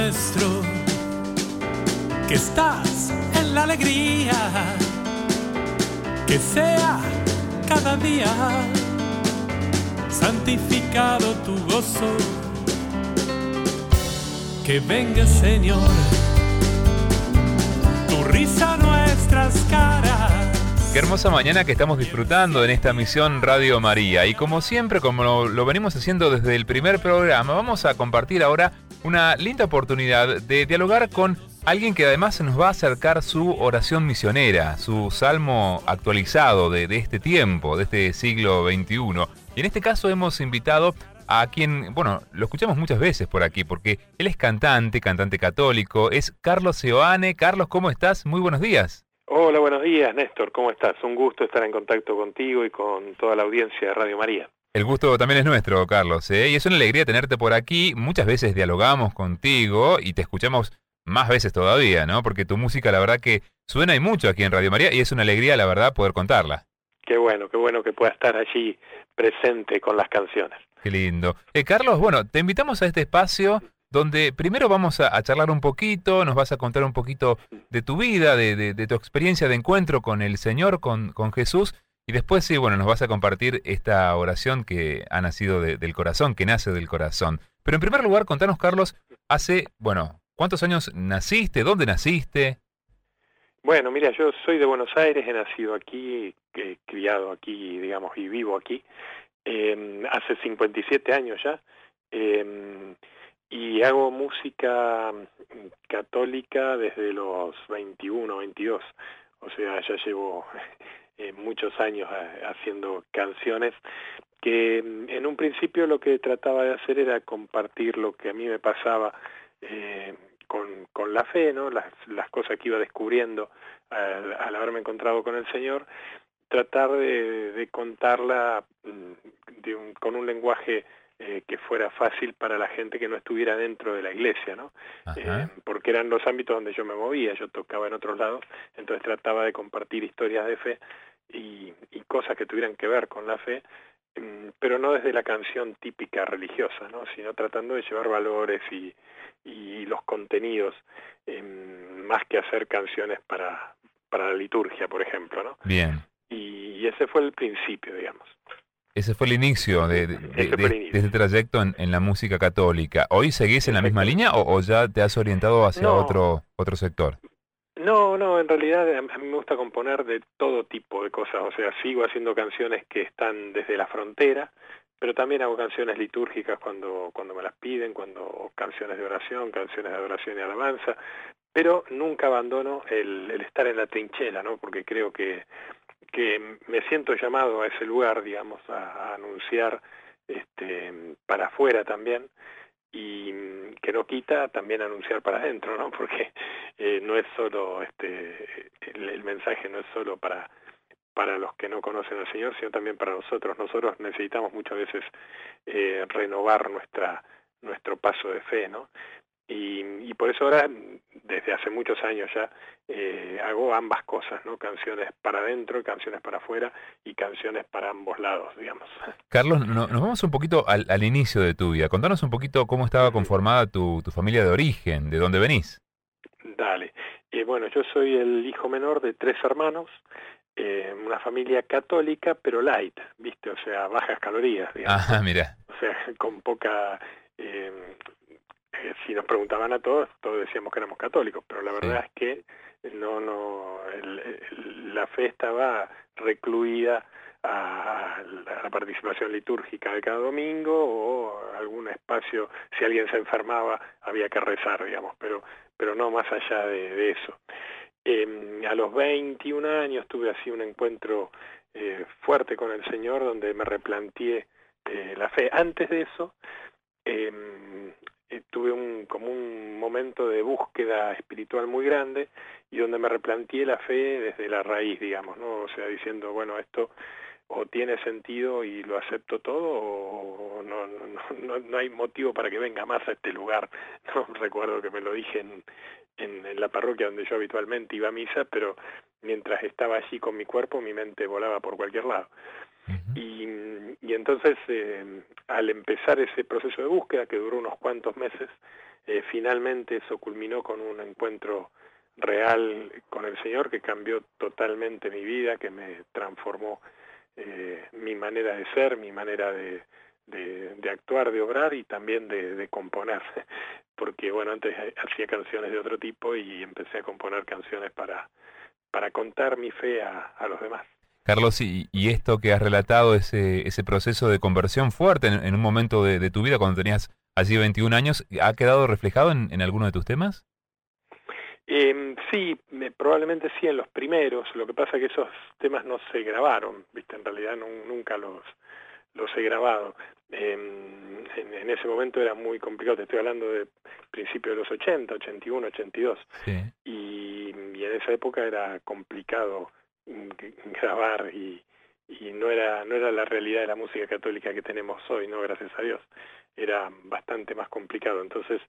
nuestro, que estás en la alegría, que sea cada día santificado tu gozo, que venga Señor, tu risa a nuestras caras. Qué hermosa mañana que estamos disfrutando en esta misión Radio María. Y como siempre, como lo venimos haciendo desde el primer programa, vamos a compartir ahora una linda oportunidad de dialogar con alguien que además nos va a acercar su oración misionera, su salmo actualizado de este tiempo, de este siglo XXI. Y en este caso hemos invitado a quien, bueno, lo escuchamos muchas veces por aquí, porque él es cantante católico, es Carlos Seoane. Carlos, ¿cómo estás? Muy buenos días. Hola, buenos días, Néstor, ¿cómo estás? Un gusto estar en contacto contigo y con toda la audiencia de Radio María. El gusto también es nuestro, Carlos, y es una alegría tenerte por aquí. Muchas veces dialogamos contigo y te escuchamos más veces todavía, ¿no? Porque tu música, la verdad que suena y mucho aquí en Radio María y es una alegría, la verdad, poder contarla. Qué bueno que pueda estar allí presente con las canciones. Qué lindo. Carlos, bueno, te invitamos a este espacio donde primero vamos a charlar un poquito, nos vas a contar un poquito de tu vida, de tu experiencia de encuentro con el Señor, con Jesús, y después sí, bueno, nos vas a compartir esta oración que ha nacido del corazón, que nace del corazón. Pero en primer lugar, contanos, Carlos, ¿cuántos años naciste? ¿Dónde naciste? Bueno, mira, yo soy de Buenos Aires, he nacido aquí, criado aquí, digamos, y vivo aquí, hace 57 años ya, y hago música católica desde los 21, 22, o sea, ya llevo muchos años haciendo canciones que en un principio lo que trataba de hacer era compartir lo que a mí me pasaba con la fe, ¿no? Las cosas que iba descubriendo al haberme encontrado con el Señor, tratar de contarla con un lenguaje que fuera fácil para la gente que no estuviera dentro de la iglesia, ¿no? Porque eran los ámbitos donde yo me movía, yo tocaba en otros lados, entonces trataba de compartir historias de fe y cosas que tuvieran que ver con la fe, pero no desde la canción típica religiosa, ¿no? Sino tratando de llevar valores y los contenidos, más que hacer canciones para la liturgia, por ejemplo, ¿no? Bien. Y ese fue el principio, digamos. Ese fue el inicio de este trayecto en la música católica. ¿Hoy seguís en la misma línea o ya te has orientado hacia otro sector? No, en realidad a mí me gusta componer de todo tipo de cosas, o sea, sigo haciendo canciones que están desde la frontera, pero también hago canciones litúrgicas cuando me las piden, canciones de oración, canciones de adoración y alabanza, pero nunca abandono el estar en la trinchera, ¿no? Porque creo que me siento llamado a ese lugar, digamos, a anunciar para afuera también, y que no quita también anunciar para adentro, ¿no? Porque no es solo el mensaje no es solo para los que no conocen al Señor, sino también para nosotros. Nosotros necesitamos muchas veces renovar nuestro paso de fe, ¿no? Y por eso ahora, desde hace muchos años ya, hago ambas cosas, ¿no? Canciones para adentro, canciones para afuera y canciones para ambos lados, digamos. Carlos, nos vamos un poquito al inicio de tu vida. Contanos un poquito cómo estaba conformada tu familia de origen, de dónde venís. Dale. Bueno, yo soy el hijo menor de 3 hermanos, una familia católica, pero light, ¿viste? O sea, bajas calorías, digamos. Ajá, mira. O sea, con poca... si nos preguntaban a todos decíamos que éramos católicos, pero la verdad es que la fe estaba recluida a la participación litúrgica de cada domingo o algún espacio, si alguien se enfermaba había que rezar, digamos, pero no más allá de eso. A los 21 años tuve así un encuentro fuerte con el Señor donde me replanteé la fe. Antes de eso tuve como un momento de búsqueda espiritual muy grande y donde me replanteé la fe desde la raíz, digamos, ¿no? O sea, diciendo, bueno, esto o tiene sentido y lo acepto todo o no hay motivo para que venga más a este lugar, ¿no? Recuerdo que me lo dije en la parroquia donde yo habitualmente iba a misa, pero mientras estaba allí con mi cuerpo, mi mente volaba por cualquier lado. Y entonces, al empezar ese proceso de búsqueda, que duró unos cuantos meses, finalmente eso culminó con un encuentro real con el Señor que cambió totalmente mi vida, que me transformó mi manera de ser, mi manera de actuar, de obrar y también de componer, porque bueno, antes hacía canciones de otro tipo y empecé a componer canciones para contar mi fe a los demás. Carlos, y esto que has relatado, ese proceso de conversión fuerte en un momento de tu vida cuando tenías así 21 años, ¿ha quedado reflejado en alguno de tus temas? Sí, probablemente sí en los primeros. Lo que pasa es que esos temas no se grabaron, ¿viste? En realidad nunca los he grabado. En ese momento era muy complicado, te estoy hablando de principios de los 80, 81, 82. Sí. Y en esa época era complicado grabar y no era la realidad de la música católica que tenemos hoy, no, gracias a Dios. Era bastante más complicado. Entonces,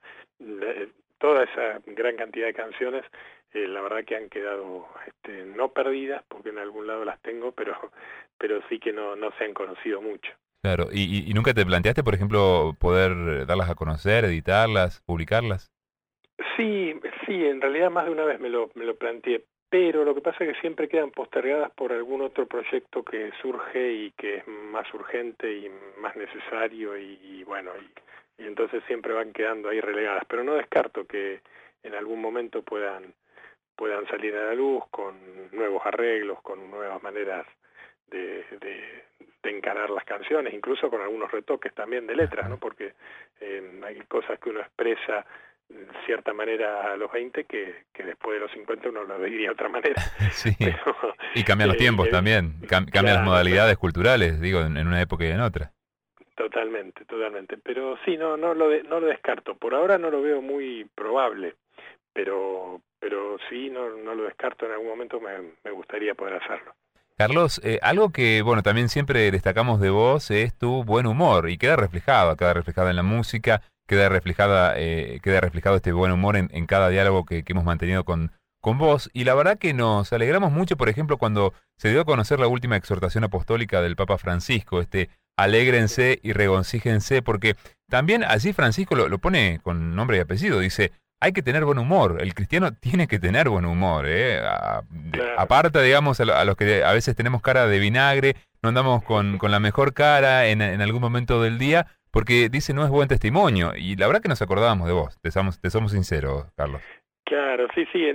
toda esa gran cantidad de canciones, la verdad que han quedado no perdidas, porque en algún lado las tengo, pero sí que no se han conocido mucho. Claro, ¿y nunca te planteaste, por ejemplo, poder darlas a conocer, editarlas, publicarlas? Sí, en realidad más de una vez me lo planteé, pero lo que pasa es que siempre quedan postergadas por algún otro proyecto que surge y que es más urgente y más necesario y bueno, y entonces siempre van quedando ahí relegadas, pero no descarto que en algún momento puedan salir a la luz con nuevos arreglos, con nuevas maneras de encarar las canciones, incluso con algunos retoques también de letras, ¿no? Porque hay cosas que uno expresa de cierta manera a los 20 que después de los 50 uno lo diría de otra manera. Sí, pero, y cambian los tiempos también, cambian las modalidades culturales, digo, en una época y en otra. Totalmente, pero sí, no lo descarto, por ahora no lo veo muy probable, pero sí, no lo descarto, en algún momento me gustaría poder hacerlo. Carlos, algo que, bueno, también siempre destacamos de vos es tu buen humor y queda reflejado en la música, queda reflejado este buen humor en cada diálogo que hemos mantenido con vos. Y la verdad que nos alegramos mucho, por ejemplo, cuando se dio a conocer la última exhortación apostólica del Papa Francisco, alégrense y regocíjense, porque también allí Francisco lo pone con nombre y apellido, dice, hay que tener buen humor, el cristiano tiene que tener buen humor, claro. Aparte, digamos, a los que a veces tenemos cara de vinagre, no andamos con la mejor cara en algún momento del día, porque dice no es buen testimonio, y la verdad que nos acordábamos de vos, te somos sinceros, Carlos. Claro, sí, en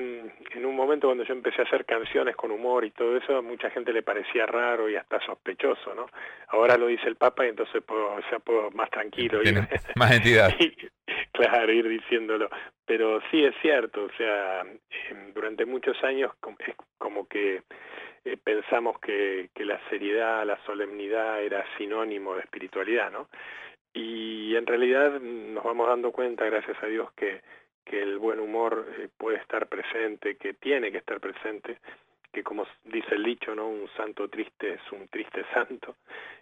un momento cuando yo empecé a hacer canciones con humor y todo eso, a mucha gente le parecía raro y hasta sospechoso, ¿no? Ahora lo dice el Papa y entonces puedo más tranquilo. Tiene más entidad. Claro, ir diciéndolo. Pero sí es cierto, o sea, durante muchos años es como que pensamos que la seriedad, la solemnidad era sinónimo de espiritualidad, ¿no? Y en realidad nos vamos dando cuenta, gracias a Dios, que el buen humor puede estar presente, que tiene que estar presente, que como dice el dicho, ¿no? Un santo triste es un triste santo,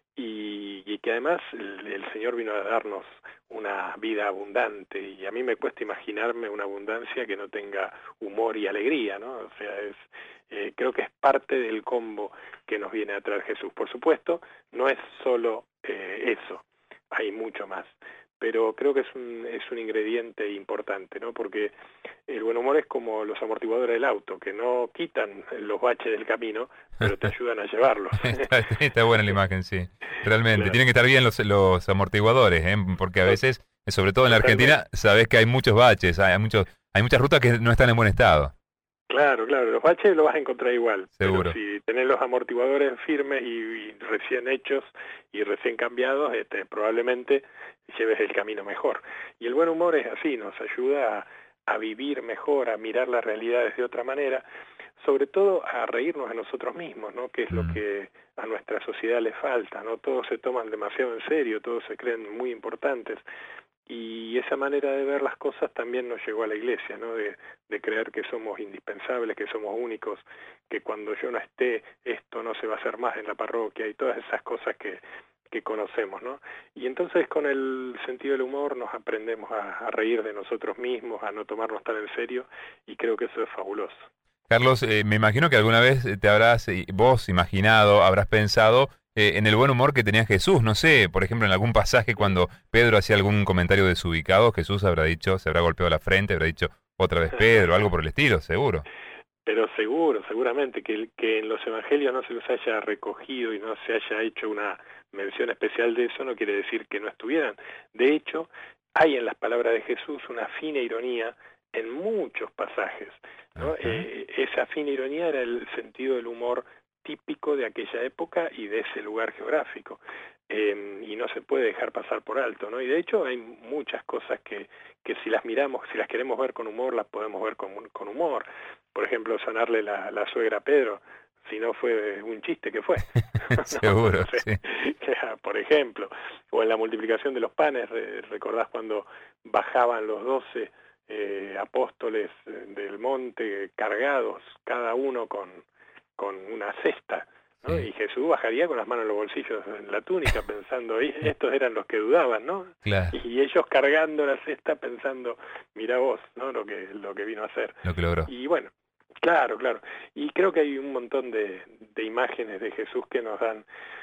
y que además el Señor vino a darnos una vida abundante, y a mí me cuesta imaginarme una abundancia que no tenga humor y alegría, ¿no? O sea, creo que es parte del combo que nos viene a traer Jesús. Por supuesto, no es solo eso, hay mucho más. Pero creo que es un ingrediente importante, ¿no? Porque el buen humor es como los amortiguadores del auto, que no quitan los baches del camino, pero te ayudan a llevarlos. Está buena la imagen, sí. Realmente, claro. Tienen que estar bien los amortiguadores, porque a veces, sobre todo en la Argentina, sabés que hay muchos baches, hay muchas rutas que no están en buen estado. Claro, los baches los vas a encontrar igual. Seguro. Pero si tenés los amortiguadores firmes y recién hechos y recién cambiados, probablemente lleves el camino mejor. Y el buen humor es así, nos ayuda a vivir mejor, a mirar las realidades de otra manera, sobre todo a reírnos de nosotros mismos, ¿no? Que es lo que a nuestra sociedad le falta, ¿no? Todos se toman demasiado en serio, todos se creen muy importantes. Y esa manera de ver las cosas también nos llegó a la iglesia, ¿no? De creer que somos indispensables, que somos únicos, que cuando yo no esté, esto no se va a hacer más en la parroquia y todas esas cosas que conocemos, ¿no? Y entonces con el sentido del humor nos aprendemos a reír de nosotros mismos, a no tomarnos tan en serio, y creo que eso es fabuloso. Carlos, me imagino que alguna vez te habrás, vos imaginado, habrás pensado en el buen humor que tenía Jesús. No sé, por ejemplo, en algún pasaje cuando Pedro hacía algún comentario desubicado, Jesús habrá dicho, se habrá golpeado la frente, habrá dicho otra vez Pedro, algo por el estilo, seguro. Pero seguramente, que en los evangelios no se los haya recogido y no se haya hecho una mención especial de eso, no quiere decir que no estuvieran. De hecho, hay en las palabras de Jesús una fina ironía en muchos pasajes, ¿no? Esa fina ironía era el sentido del humor típico de aquella época y de ese lugar geográfico, y no se puede dejar pasar por alto, ¿no? Y de hecho hay muchas cosas que si las miramos, si las queremos ver con humor, las podemos ver con humor. Por ejemplo, sonarle la suegra a Pedro, si no fue un chiste, ¿qué fue? Seguro, no sé, sí. Por ejemplo, o en la multiplicación de los panes, recordás cuando bajaban los 12 apóstoles del monte cargados, cada uno con una cesta, ¿no? Sí. Y Jesús bajaría con las manos en los bolsillos en la túnica pensando, estos eran los que dudaban, ¿no? Claro. Y ellos cargando la cesta pensando, mira vos, ¿no? Lo que vino a hacer. Lo que logró. Y bueno, claro. Y creo que hay un montón de imágenes de Jesús que nos dan,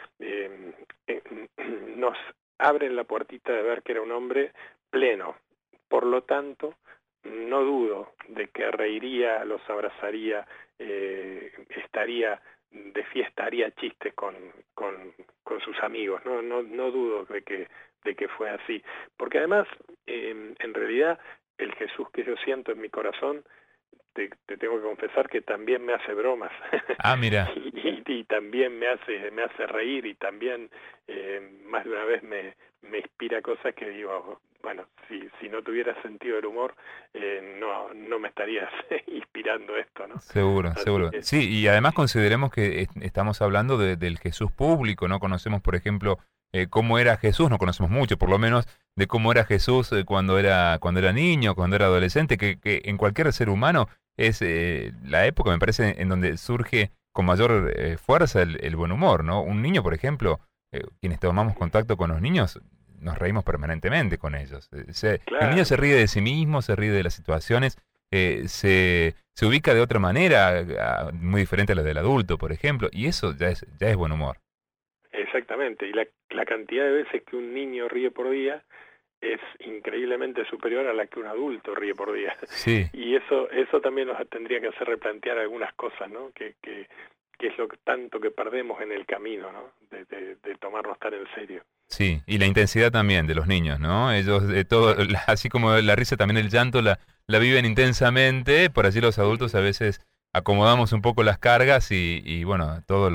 nos abren la puertita de ver que era un hombre pleno. Por lo tanto, no dudo de que reiría, los abrazaría, estaría de fiesta, haría chistes con sus amigos. No dudo de que fue así. Porque además, en realidad, el Jesús que yo siento en mi corazón, te tengo que confesar que también me hace bromas. Ah, mira. y también me hace reír, y también más de una vez me inspira cosas que digo, bueno, si no tuviera sentido del humor, no me estarías inspirando esto, ¿no? Seguro. Sí, y además consideremos que estamos hablando del Jesús público, ¿no? Conocemos, por ejemplo, cómo era Jesús, no conocemos mucho, por lo menos, de cómo era Jesús cuando era niño, cuando era adolescente, que en cualquier ser humano es la época, me parece, en donde surge con mayor fuerza el buen humor, ¿no? Un niño, por ejemplo, quienes tomamos contacto con los niños, nos reímos permanentemente con ellos. Claro. El niño se ríe de sí mismo, se ríe de las situaciones, se ubica de otra manera, muy diferente a la del adulto, por ejemplo, y eso ya es buen humor. Exactamente, y la cantidad de veces que un niño ríe por día es increíblemente superior a la que un adulto ríe por día. Sí. Y eso también nos tendría que hacer replantear algunas cosas, ¿no? Que es lo tanto que perdemos en el camino, ¿no? De tomarnos tan en serio. Sí, y la intensidad también de los niños, ¿no? Ellos, así como la risa, también el llanto la viven intensamente. Por allí los adultos a veces acomodamos un poco las cargas y bueno, todo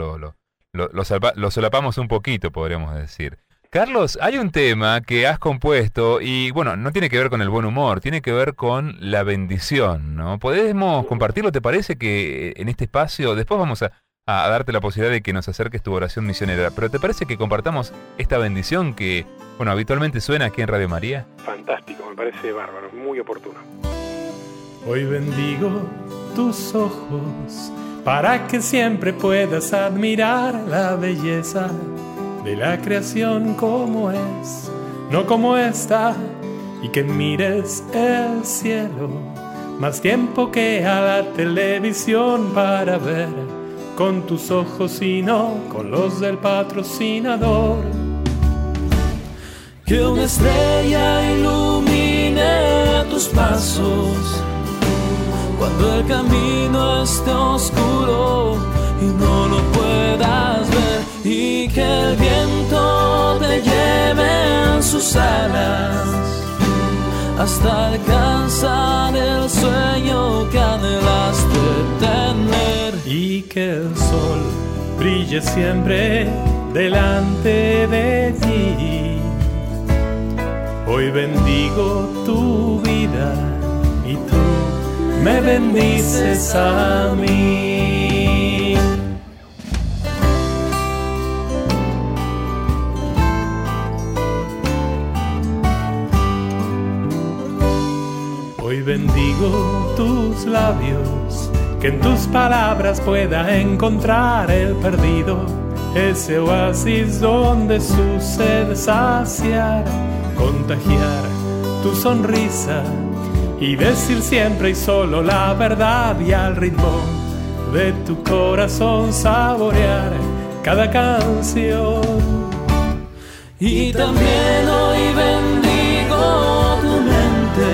lo solapamos un poquito, podríamos decir. Carlos, hay un tema que has compuesto y, bueno, no tiene que ver con el buen humor, tiene que ver con la bendición, ¿no? ¿Podemos compartirlo? ¿Te parece que en este espacio, después vamos a darte la posibilidad de que nos acerques tu oración misionera, pero ¿te parece que compartamos esta bendición que, bueno, habitualmente suena aquí en Radio María? Fantástico, me parece bárbaro, muy oportuno. Hoy bendigo tus ojos para que siempre puedas admirar la belleza de la creación como es, no como está, y que mires el cielo más tiempo que a la televisión para ver con tus ojos y no con los del patrocinador. Que una estrella ilumine tus pasos cuando el camino esté oscuro y no lo puedas ver, y que el viento te lleve en sus alas hasta alcanzar el sueño que anhelaste tener, y que el sol brille siempre delante de ti. Hoy bendigo tu vida y tú me bendices a mí. Hoy bendigo tus labios, que en tus palabras pueda encontrar el perdido, ese oasis donde su sed saciar, contagiar tu sonrisa y decir siempre y solo la verdad, y al ritmo de tu corazón saborear cada canción. Y también hoy bendigo tu mente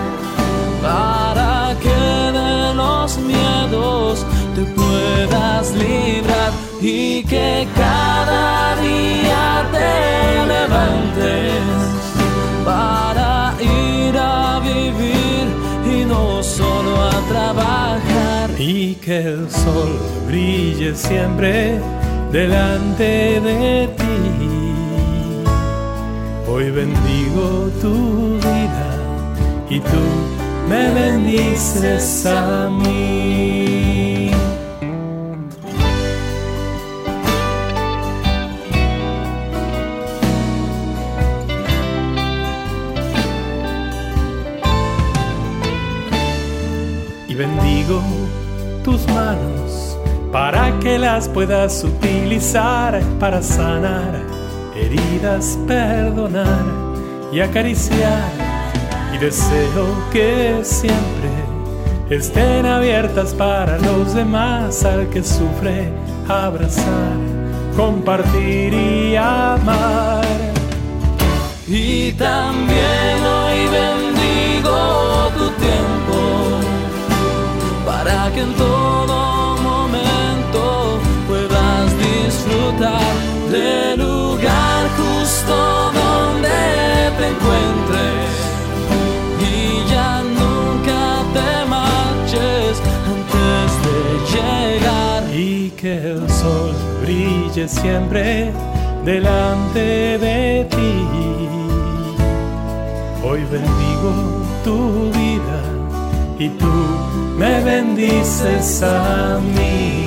para que de los miedos te puedas librar y que cada día te levantes para ir a vivir y no solo a trabajar. Y que el sol brille siempre delante de ti. Hoy bendigo tu vida y tú me bendices a mí. Y bendigo tus manos para que las puedas utilizar para sanar heridas, perdonar y acariciar. Y deseo que siempre estén abiertas para los demás, al que sufre, abrazar, compartir y amar. Y también hoy bendigo tu tiempo para que en todo momento puedas disfrutar del lugar justo donde te encuentres y ya nunca te marches antes de llegar. Y que el sol brille siempre delante de ti. Hoy bendigo tu vida y tú me bendices a mí.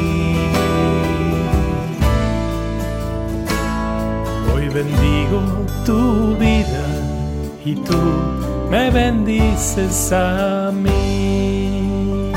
Bendigo tu vida y tú me bendices a mí.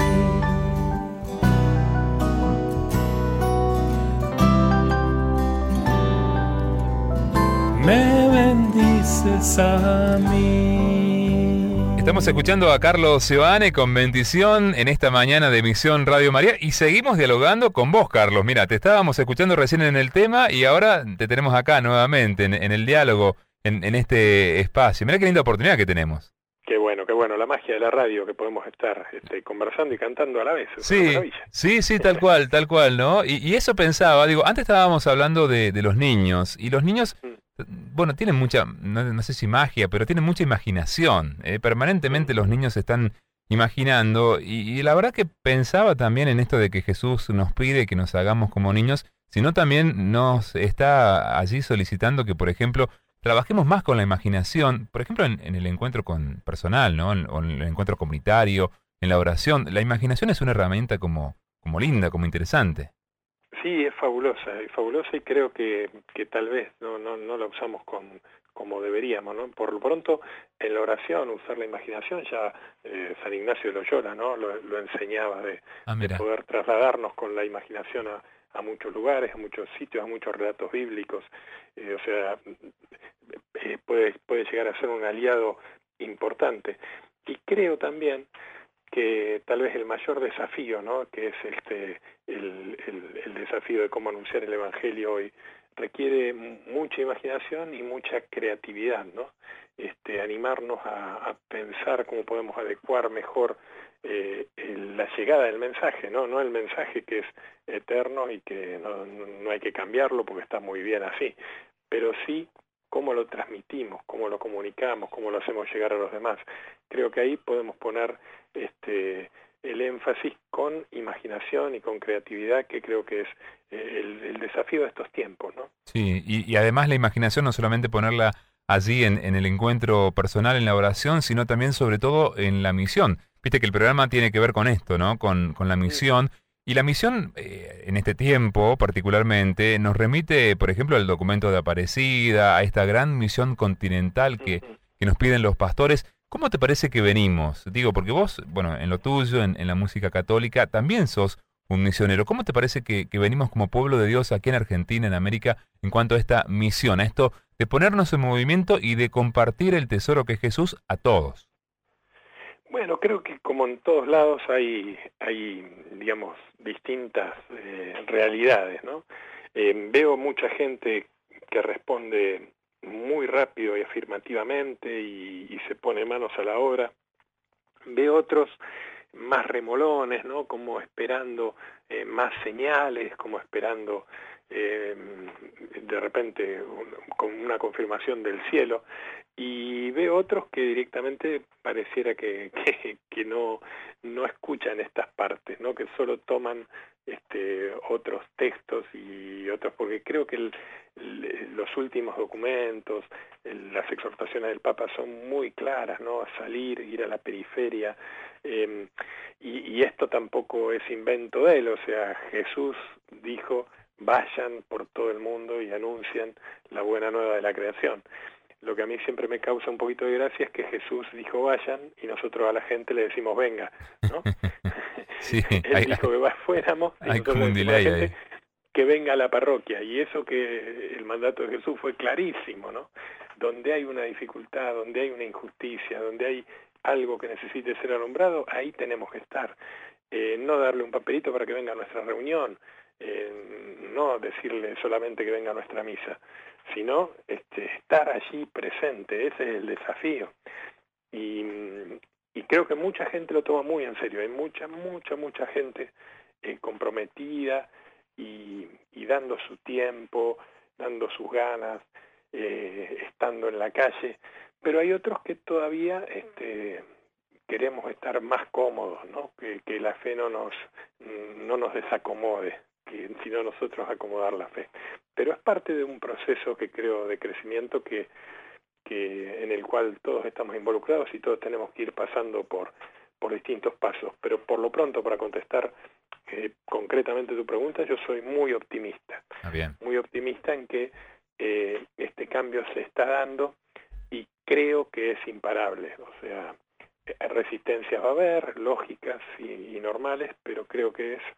Me bendices a mí. Estamos escuchando a Carlos Seoane con Bendición en esta mañana de Misión Radio María y seguimos dialogando con vos, Carlos. Mira, te estábamos escuchando recién en el tema y ahora te tenemos acá nuevamente en el diálogo, en este espacio. Mira qué linda oportunidad que tenemos. Qué bueno, la magia de la radio, que podemos estar conversando y cantando a la vez. Es sí, una maravilla. sí, tal cual, ¿no? Y eso pensaba, digo, antes estábamos hablando de los niños, y los niños, bueno, tienen mucha, no sé si magia, pero tienen mucha imaginación. Permanentemente los niños están imaginando, y la verdad que pensaba también en esto de que Jesús nos pide que nos hagamos como niños, sino también nos está allí solicitando que, por ejemplo, trabajemos más con la imaginación, por ejemplo, en el encuentro personal, ¿no? O en el encuentro comunitario, en la oración. La imaginación es una herramienta como linda, como interesante. Sí, es fabulosa y creo que tal vez no la usamos como deberíamos, ¿no? Por lo pronto, en la oración, usar la imaginación, ya San Ignacio de Loyola, ¿no? Lo enseñaba de poder trasladarnos con la imaginación a muchos lugares, a muchos sitios, a muchos relatos bíblicos. Puede llegar a ser un aliado importante. Y creo también que tal vez el mayor desafío, ¿no? Que es el desafío de cómo anunciar el Evangelio hoy, requiere mucha imaginación y mucha creatividad, ¿no? Animarnos a pensar cómo podemos adecuar mejor la llegada del mensaje, no el mensaje que es eterno y que no hay que cambiarlo porque está muy bien así, pero sí cómo lo transmitimos, cómo lo comunicamos, cómo lo hacemos llegar a los demás. Creo que ahí podemos poner el énfasis con imaginación y con creatividad, que creo que es el desafío de estos tiempos, ¿no? Sí, y además la imaginación no solamente ponerla allí en el encuentro personal, en la oración, sino también sobre todo en la misión. Viste que el programa tiene que ver con esto, ¿no? Con la misión. Y la misión, en este tiempo particularmente, nos remite, por ejemplo, al documento de Aparecida, a esta gran misión continental que nos piden los pastores. ¿Cómo te parece que venimos? Digo, porque vos, bueno, en lo tuyo, en la música católica, también sos un misionero. ¿Cómo te parece que venimos como pueblo de Dios aquí en Argentina, en América, en cuanto a esta misión, a esto de ponernos en movimiento y de compartir el tesoro que es Jesús a todos? Bueno, creo que como en todos lados hay digamos, distintas realidades, ¿no? Veo mucha gente que responde muy rápido y afirmativamente y se pone manos a la obra. Veo otros más remolones, ¿no? Como esperando más señales, como esperando de repente con una confirmación del cielo, y veo otros que directamente pareciera que no escuchan estas partes, ¿no? Que solo toman otros textos y otros, porque creo que los últimos documentos, las exhortaciones del Papa son muy claras, ¿no? A salir, ir a la periferia, y esto tampoco es invento de él, o sea, Jesús dijo: vayan por todo el mundo y anuncien la buena nueva de la creación. Lo que a mí siempre me causa un poquito de gracia es que Jesús dijo vayan y nosotros a la gente le decimos venga, ¿no? Sí, Él dijo que fuéramos y nosotros le decimos a la gente que venga a la parroquia, y eso que el mandato de Jesús fue clarísimo, ¿no? Donde hay una dificultad, donde hay una injusticia, donde hay algo que necesite ser alumbrado, ahí tenemos que estar. No darle un papelito para que venga a nuestra reunión, no decirle solamente que venga a nuestra misa, sino estar allí presente. Ese es el desafío. Y creo que mucha gente lo toma muy en serio. Hay mucha gente comprometida y dando su tiempo, dando sus ganas, estando en la calle. Pero hay otros que todavía queremos estar más cómodos, ¿no? Que la fe no nos desacomode, sino nosotros acomodar la fe. Pero es parte de un proceso que creo de crecimiento que en el cual todos estamos involucrados y todos tenemos que ir pasando por distintos pasos. Pero por lo pronto, para contestar concretamente tu pregunta, yo soy muy optimista. Bien. Muy optimista en que este cambio se está dando y creo que es imparable. O sea, resistencias va a haber, lógicas y normales, pero creo que es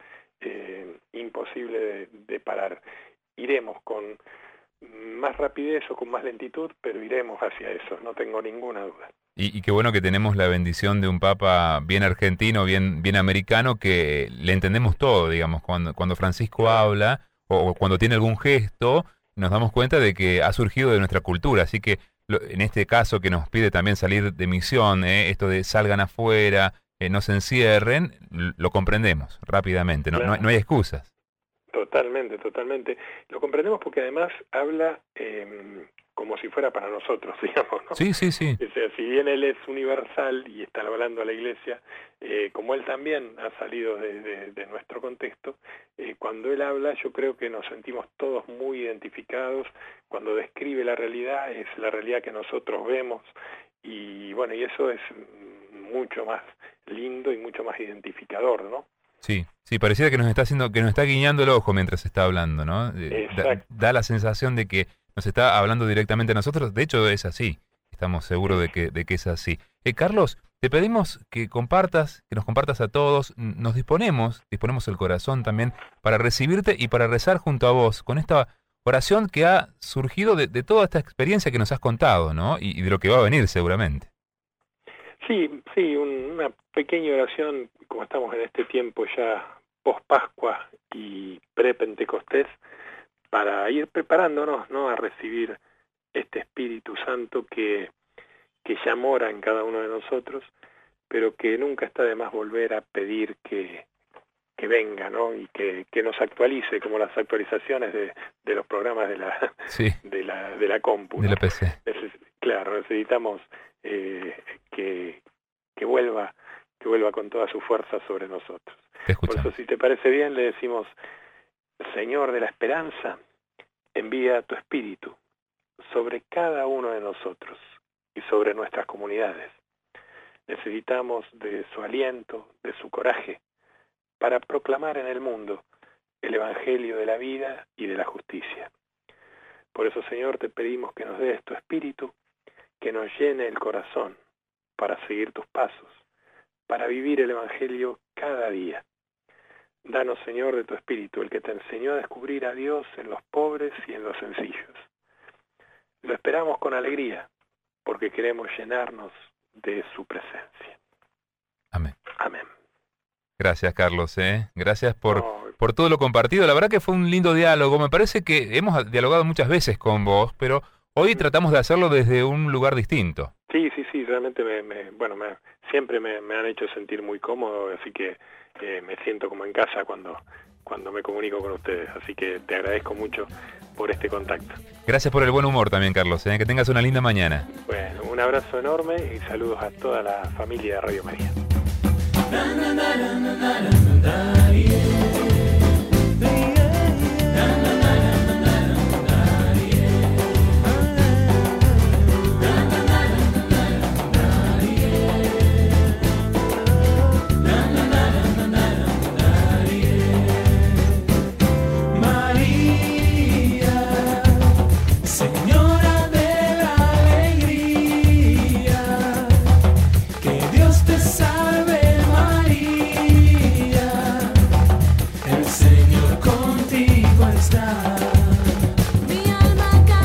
imposible de parar. Iremos con más rapidez o con más lentitud, pero iremos hacia eso, no tengo ninguna duda. Y qué bueno que tenemos la bendición de un Papa bien argentino, bien americano, que le entendemos todo, digamos. Cuando Francisco habla o cuando tiene algún gesto, nos damos cuenta de que ha surgido de nuestra cultura. Así que en este caso que nos pide también salir de misión, esto de salgan afuera, no se encierren, lo comprendemos rápidamente, no hay excusas. Totalmente. Lo comprendemos porque además habla como si fuera para nosotros, digamos, ¿no? Sí. O sea, si bien él es universal y está hablando a la Iglesia, como él también ha salido de nuestro contexto, cuando él habla yo creo que nos sentimos todos muy identificados. Cuando describe la realidad, es la realidad que nosotros vemos, y bueno, y eso es mucho más lindo y mucho más identificador, ¿no? Sí, pareciera que nos está guiñando el ojo mientras está hablando, ¿no? Da la sensación de que nos está hablando directamente a nosotros. De hecho, es así. Estamos seguros de que es así. Carlos, te pedimos que nos compartas a todos. Nos disponemos el corazón también para recibirte y para rezar junto a vos con esta oración que ha surgido de toda esta experiencia que nos has contado, ¿no? Y de lo que va a venir seguramente. Sí, una pequeña oración, como estamos en este tiempo ya post-Pascua y pre-Pentecostés, para ir preparándonos, ¿no?, a recibir este Espíritu Santo que ya mora en cada uno de nosotros, pero que nunca está de más volver a pedir que venga, ¿no?, y que nos actualice, como las actualizaciones de los programas de la compu, ¿no? De la PC. Claro, necesitamos que vuelva con toda su fuerza sobre nosotros. Por eso, si te parece bien, le decimos: Señor de la esperanza, envía tu Espíritu sobre cada uno de nosotros y sobre nuestras comunidades. Necesitamos de su aliento, de su coraje, para proclamar en el mundo el Evangelio de la vida y de la justicia. Por eso, Señor, te pedimos que nos des tu Espíritu, que nos llene el corazón para seguir tus pasos, para vivir el Evangelio cada día. Danos, Señor, de tu Espíritu, el que te enseñó a descubrir a Dios en los pobres y en los sencillos. Lo esperamos con alegría, porque queremos llenarnos de su presencia. Amén. Amén. Gracias, Carlos. Gracias por por todo lo compartido. La verdad que fue un lindo diálogo. Me parece que hemos dialogado muchas veces con vos, pero hoy tratamos de hacerlo desde un lugar distinto. Sí, realmente siempre me han hecho sentir muy cómodo, así que me siento como en casa cuando me comunico con ustedes, así que te agradezco mucho por este contacto. Gracias por el buen humor también, Carlos, que tengas una linda mañana. Bueno, un abrazo enorme y saludos a toda la familia de Radio María.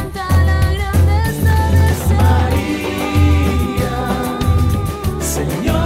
Señor.